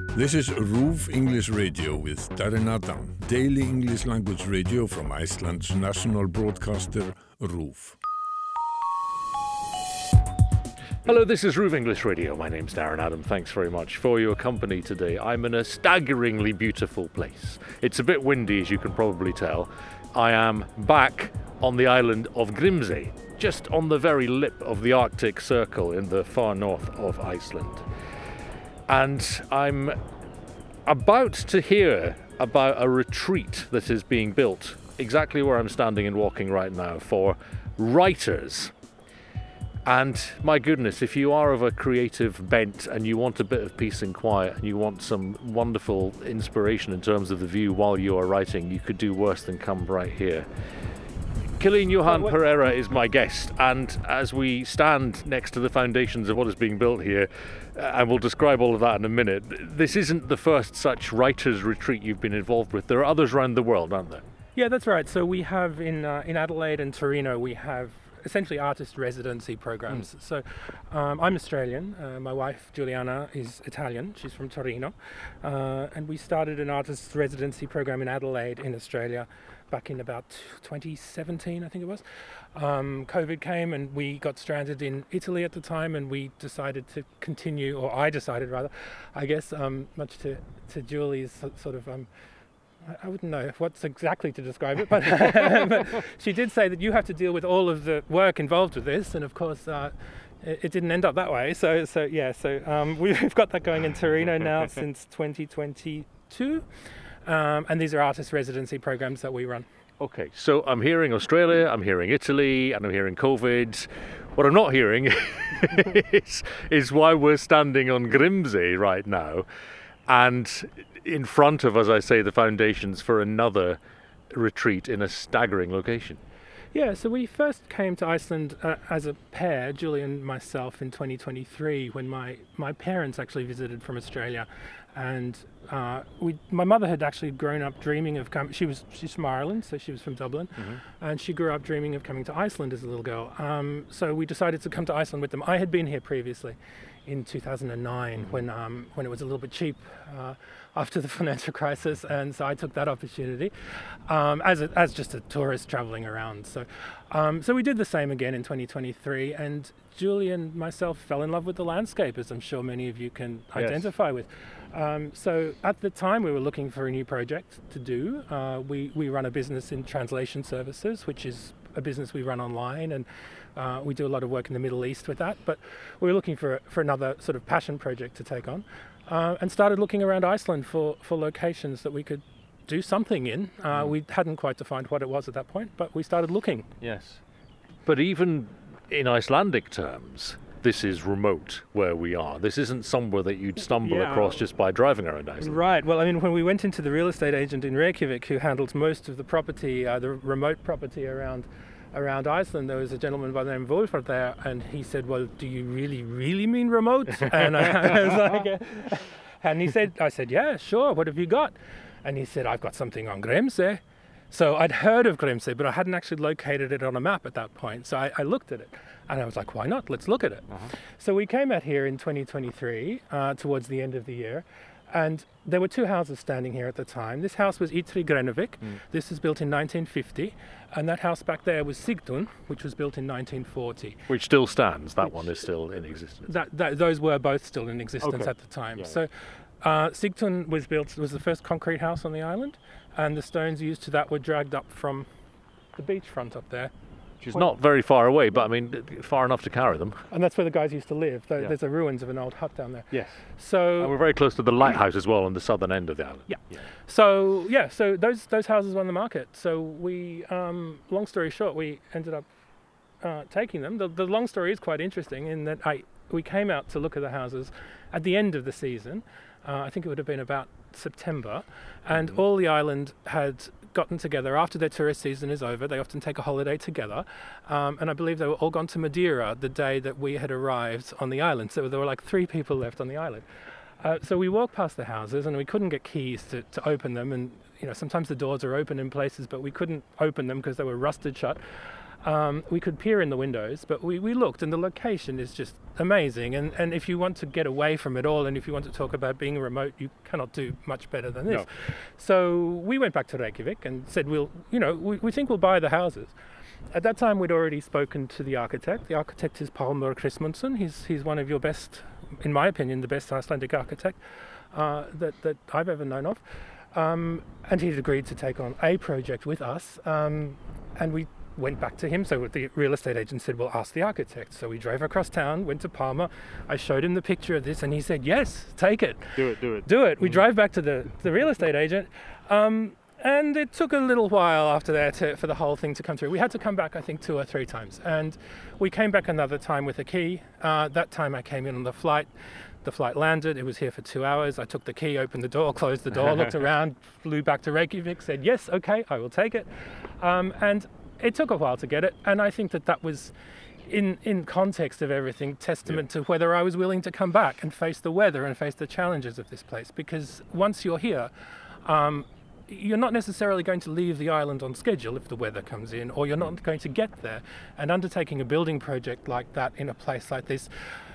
This is RÚV English Radio with Darren Adam, daily English language radio from Iceland's national broadcaster, RÚV. Hello, this is RÚV English Radio. My name's Darren Adam. Thanks very much for your company today. I'm in a staggeringly beautiful place. It's a bit windy, as you can probably tell. I am back on the island of Grímsey, just on the very lip of the Arctic Circle in the far north of Iceland. And I'm about to hear about a retreat that is being built exactly where I'm standing and walking right now for writers. And my goodness, if you are of a creative bent and you want a bit of peace and quiet and you want some wonderful inspiration in terms of the view while you are writing, you could do worse than come right here. Cilín Johan Pereira is my guest, and as we stand next to the foundations of what is being built here, and we'll describe all of that in a minute, this isn't the first such writers' retreat you've been involved with. There are others around the world, aren't there? Yeah, that's right. So we have in Adelaide and Torino, we have essentially artist residency programs. So I'm Australian. My wife, Juliana, is Italian. She's from Torino. And we started an artist residency program in Adelaide in Australia back in about 2017, I think it was. COVID came and we got stranded in Italy at the time, and we decided to continue, or I decided rather, I guess, much to Julie's sort of I wouldn't know what's exactly to describe it, but, but she did say that you have to deal with all of the work involved with this, and of course it didn't end up that way. So we've got that going in Torino now since 2022, and these are artist residency programs that we run. Okay, so I'm hearing Australia, I'm hearing Italy, and I'm hearing COVID. What I'm not hearing is why we're standing on Grímsey right now, and in front of, as I say, the foundations for another retreat in a staggering location. Yeah, so we first came to Iceland as a pair, Julie and myself, in 2023 when my parents actually visited from Australia, and my mother had actually grown up dreaming of coming. She's from Ireland, so she was from Dublin, and she grew up dreaming of coming to Iceland as a little girl. So we decided to come to Iceland with them. I had been here previously in 2009 when it was a little bit cheap after the financial crisis, and so I took that opportunity as just a tourist traveling around. So we did the same again in 2023, and Julie and myself fell in love with the landscape, as I'm sure many of you can identify with. So at the time we were looking for a new project to do. We run a business in translation services, which is a business we run online, and we do a lot of work in the Middle East with that, but we were looking for another sort of passion project to take on, and started looking around Iceland for locations that we could do something in. We hadn't quite defined what it was at that point, but we started looking. Yes. But even in Icelandic terms, this is remote where we are. This isn't somewhere that you'd stumble across just by driving around Iceland. Right. Well, I mean, when we went into the real estate agent in Reykjavik who handles most of the property, the remote property around Iceland, there was a gentleman by the name of Wolfert there, and he said, "Well, do you really mean remote?" And I was like, and I said, "Yeah, sure. What have you got?" And he said, "I've got something on Grímsey." So I'd heard of Grímsey, but I hadn't actually located it on a map at that point. So I looked at it, and I was like, why not? Let's look at it. So we came out here in 2023, towards the end of the year, and there were two houses standing here at the time. This house was Ytri Grenivík. This was built in 1950, and that house back there was Sigtun, which was built in 1940. Which still stands. That one is still in existence. Those were both still in existence at the time. Yeah. So Sigtun was the first concrete house on the island, and the stones used to that were dragged up from the beachfront up there. Which is not very far away, but I mean, far enough to carry them. And that's where the guys used to live. There's the ruins of an old hut down there. Yes. So and we're very close to the lighthouse as well on the southern end of the island. Yeah. So those houses were on the market. So we, long story short, we ended up taking them. The long story is quite interesting in that we came out to look at the houses at the end of the season. I think it would have been about September, and all the island had gotten together after their tourist season is over. They often take a holiday together, and I believe they were all gone to Madeira the day that we had arrived on the island. So there were like 3 people left on the island. So we walked past the houses, and we couldn't get keys to open them, and sometimes the doors are open in places, but we couldn't open them because they were rusted shut. We could peer in the windows, but we looked, and the location is just amazing. And if you want to get away from it all, and if you want to talk about being remote, you cannot do much better than this. No. So we went back to Reykjavik and said, we think we'll buy the houses. At that time, we'd already spoken to the architect. The architect is Palmer Chrismundsson. He's one of your best, in my opinion, the best Icelandic architect that I've ever known of. And he'd agreed to take on a project with us. And we went back to him. So the real estate agent said, well, ask the architect. So we drove across town, went to Palmer. I showed him the picture of this, and he said, yes, take it. Do it. We drive back to the real estate agent. And it took a little while after that for the whole thing to come through. We had to come back, I think, 2 or 3 times. And we came back another time with a key. That time I came in on the flight. The flight landed. It was here for 2 hours. I took the key, opened the door, closed the door, looked around, flew back to Reykjavik, said, yes, okay, I will take it. And it took a while to get it. And I think that was, in context of everything, testament to whether I was willing to come back and face the weather and face the challenges of this place. Because once you're here, you're not necessarily going to leave the island on schedule if the weather comes in, or you're not going to get there. And undertaking a building project like that in a place like this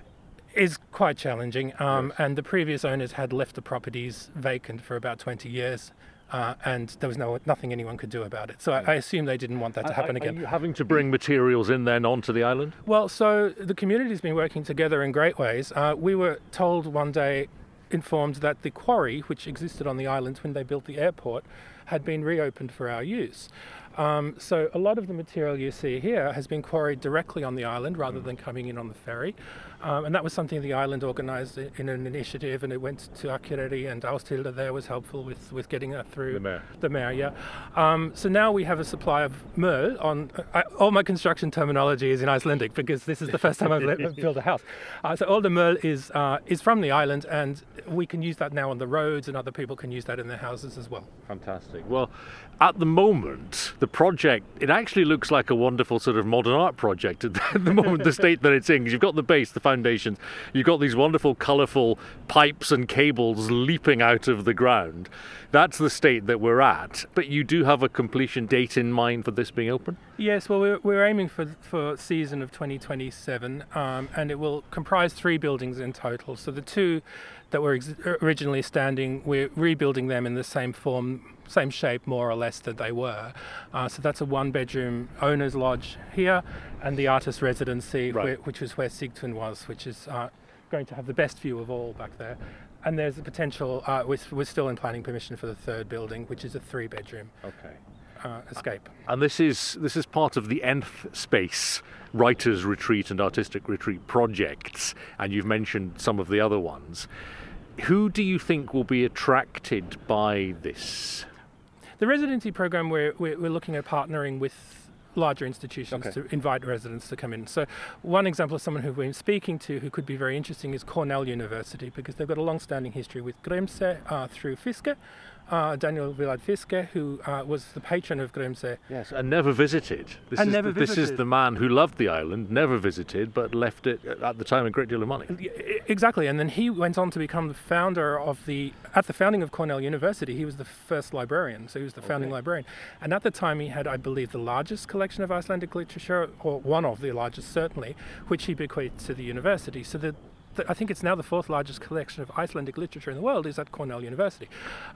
is quite challenging. And the previous owners had left the properties vacant for about 20 years. And there was nothing anyone could do about it. So I assume they didn't want that to happen again. Are you having to bring materials in then onto the island? Well, so the community's been working together in great ways. We were told one day, informed that the quarry, which existed on the island when they built the airport, had been reopened for our use. So a lot of the material you see here has been quarried directly on the island rather than coming in on the ferry. And that was something the island organised in an initiative, and it went to Akureyri, and Ásthildur there was helpful with getting that through. The mayor, yeah. So now we have a supply of möl on... all my construction terminology is in Icelandic because this is the first time I've built a house. So all the möl is from the island, and we can use that now on the roads, and other people can use that in their houses as well. Fantastic. Well, at the moment, the project, it actually looks like a wonderful sort of modern art project at the moment, the state that it's in. Because you've got the base, the foundations, you've got these wonderful, colourful pipes and cables leaping out of the ground. That's the state that we're at. But you do have a completion date in mind for this being open? Yes, well, we're aiming for season of 2027, and it will comprise 3 buildings in total. So the 2 that were originally standing, we're rebuilding them in the same form, same shape more or less that they were. So that's a 1-bedroom owner's lodge here, and the artist residency, which was where Sigtun was, which is going to have the best view of all back there. And there's a potential, we're still in planning permission for the 3rd building, which is a 3-bedroom. Escape. And this is part of the Nth Space Writers' Retreat and Artistic Retreat projects, and you've mentioned some of the other ones. Who do you think will be attracted by this? The residency program, we're looking at partnering with larger institutions to invite residents to come in. So one example of someone who we've been speaking to who could be very interesting is Cornell University, because they've got a long-standing history with Grimsey through Fiske. Daniel Willard Fiske, who was the patron of Grimsey. Yes, and never visited. This is the man who loved the island, never visited, but left it at the time a great deal of money. Exactly, and then he went on to become the founder of at the founding of Cornell University, he was the first librarian, so he was the founding librarian. And at the time he had, I believe, the largest collection of Icelandic literature, or one of the largest certainly, which he bequeathed to the university. So I think it's now the 4th largest collection of Icelandic literature in the world is at Cornell University.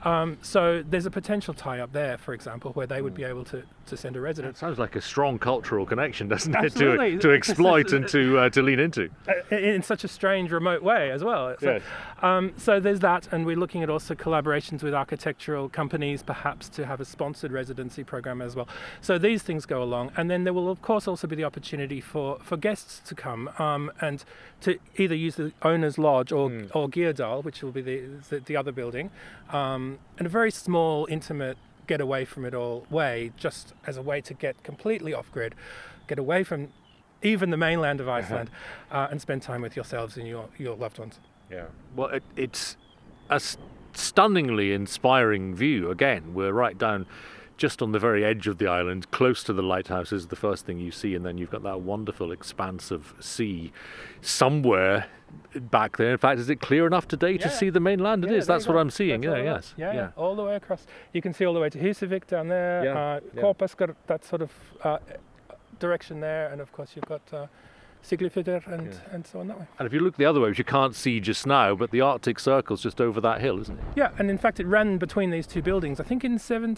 So there's a potential tie-up there, for example, where they would be able to send a resident. That sounds like a strong cultural connection, doesn't it, Absolutely. to exploit and to lean into? In such a strange, remote way as well. Yes. So there's that, and we're looking at also collaborations with architectural companies, perhaps to have a sponsored residency program as well. So these things go along, and then there will, of course, also be the opportunity for guests to come and to either use the owner's lodge or Geirdal, which will be the other building, and a very small, intimate get away from it all way, just as a way to get completely off grid, get away from even the mainland of Iceland, and spend time with yourselves and your loved ones. Yeah. Well, it's a stunningly inspiring view. Again, we're right down just on the very edge of the island, close to the lighthouse is the first thing you see, and then you've got that wonderful expanse of sea somewhere back there. In fact, is it clear enough today to see the mainland? It is. That's what I'm seeing. Yeah, all the way across. You can see all the way to Húsavík down there. Yeah. Korpaskar, that sort of direction there, and of course you've got Siglufjordur and so on that way. And if you look the other way, which you can't see just now, but the Arctic Circle's just over that hill, isn't it? Yeah, and in fact it ran between these two buildings, I think in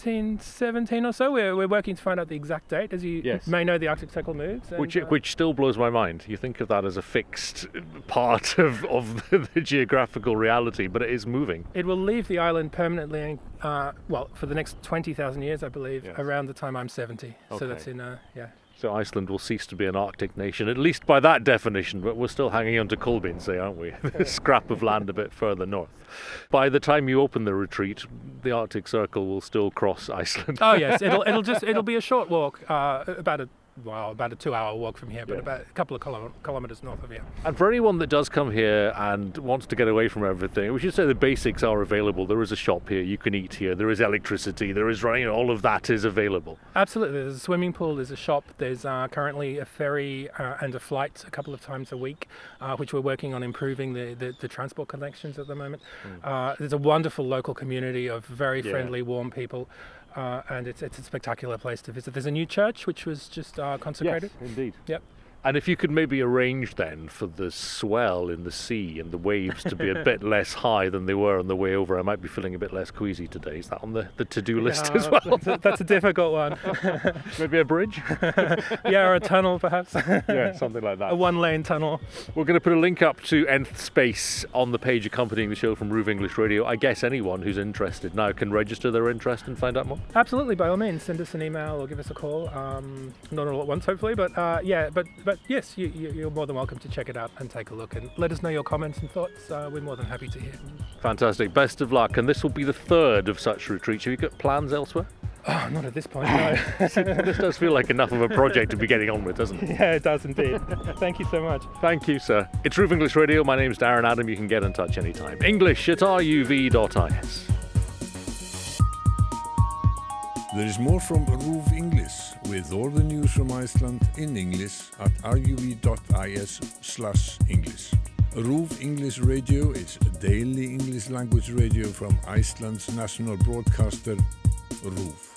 1717 or so. We're working to find out the exact date. As you may know, the Arctic Circle moves. And, which still blows my mind. You think of that as a fixed part of the geographical reality, but it is moving. It will leave the island permanently, for the next 20,000 years, I believe, around the time I'm 70. Okay. So that's in, So Iceland will cease to be an Arctic nation, at least by that definition, but we're still hanging on to Kolbeinsey, aren't we? A scrap of land a bit further north. By the time you open the retreat, the Arctic Circle will still cross Iceland. Oh yes, it'll be a short walk, about a 2-hour walk from here, but about a couple of kilometers north of here. And for anyone that does come here and wants to get away from everything, we should say the basics are available. There is a shop here, you can eat here, there is electricity, there is running, all of that is available. Absolutely. There's a swimming pool, there's a shop, there's currently a ferry and a flight a couple of times a week, which we're working on improving the transport connections at the moment. There's a wonderful local community of very friendly, warm people. And it's a spectacular place to visit. There's a new church which was just consecrated. Yes, indeed. Yep. And if you could maybe arrange then for the swell in the sea and the waves to be a bit less high than they were on the way over, I might be feeling a bit less queasy today. Is that on the to-do list as well? That's a difficult one. Maybe a bridge? Or a tunnel perhaps. Yeah, something like that. A one-lane tunnel. We're going to put a link up to Nth Space on the page accompanying the show from RÚV English Radio. I guess anyone who's interested now can register their interest and find out more? Absolutely, by all means. Send us an email or give us a call. Not all at once, hopefully, but yes, you're more than welcome to check it out and take a look and let us know your comments and thoughts. We're more than happy to hear. Fantastic. Best of luck. And this will be the third of such retreats. Have you got plans elsewhere? Oh, not at this point, no. This does feel like enough of a project to be getting on with, doesn't it? Yeah, it does indeed. Thank you so much. Thank you, sir. It's RÚV English Radio. My name's Darren Adam. You can get in touch anytime. English@ruv.is. There is more from RÚV English with all the news from Iceland in English at ruv.is/English. RÚV English Radio is a daily English language radio from Iceland's national broadcaster, RÚV.